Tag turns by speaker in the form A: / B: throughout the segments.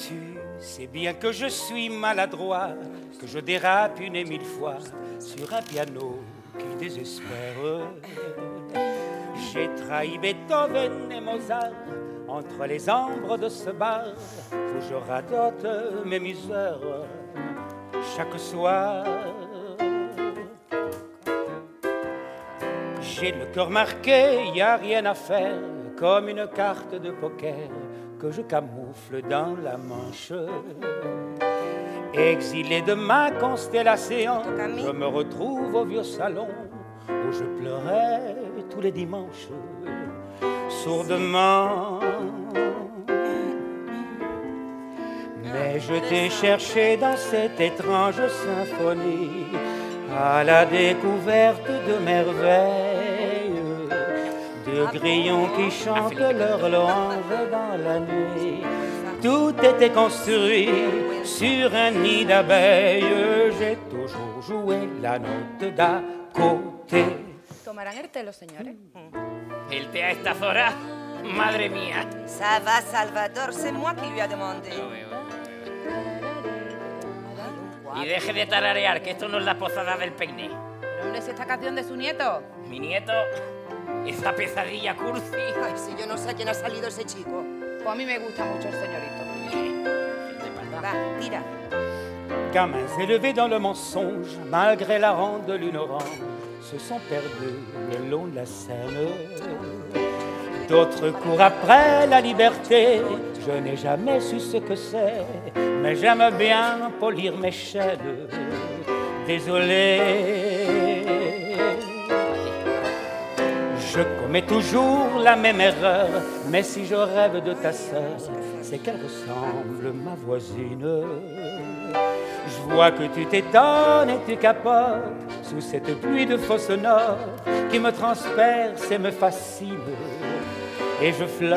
A: Tu sais bien que je suis maladroit, que je dérape 1000 fois sur un piano qui désespère. J'ai trahi Beethoven et Mozart entre les ambres de ce bar où je radote mes misères chaque soir. J'ai le cœur marqué, y a rien à faire, comme une carte de poker que je camoufle dans la manche. Exilé de ma constellation, je me retrouve au vieux salon où je pleurais tous les dimanches, sourdement. Mais je t'ai cherché dans cette étrange symphonie, à la découverte de merveilles, de grillons qui chantent leur louange dans la nuit. Tout était construit sur un nid d'abeilles. J'ai toujours joué la note d'à côté.
B: ¿Tomarán el té los señores?
C: El té a estas horas, madre mía.
D: Ça va, Salvador, c'est moi qui lui a demandé.
C: Y deje de tararear, que esto no es la posada del peine.
B: Pero hombre, si esta canción de su nieto.
C: Mi nieto, esa pesadilla cursi.
D: Ay, si yo no sé a quién ha salido ese chico.
B: Pues a mí me gusta mucho el señorito.
D: Va, tira.
A: Gamins élevés dans le mensonge, malgré la ronde de lune orange, se sont perdus le long de la Seine. D'autres courent après la liberté, je n'ai jamais su ce que c'est, mais j'aime bien polir mes chaînes. Désolé, je commets toujours la même erreur, mais si je rêve de ta sœur, c'est qu'elle ressemble à ma voisine. Je vois que tu t'étonnes et tu capotes sous cette pluie de fausses notes qui me transperce et me fascine. Et je flotte,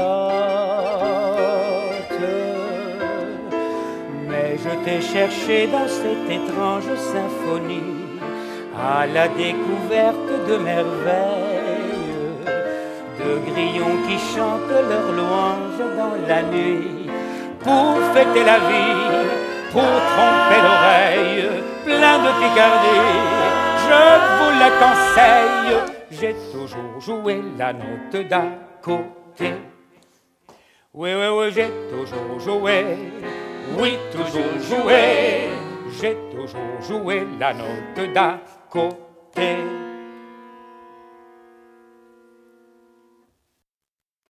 A: mais je t'ai cherché dans cette étrange symphonie, à la découverte de merveilles, de grillons qui chantent leur louange dans la nuit, pour fêter la vie, pour tromper l'oreille, plein de picardie, je vous la conseille. J'ai toujours joué la note d'à côté. Oui, oui, oui, j'ai toujours joué, oui, toujours joué, j'ai toujours joué la note d'à côté.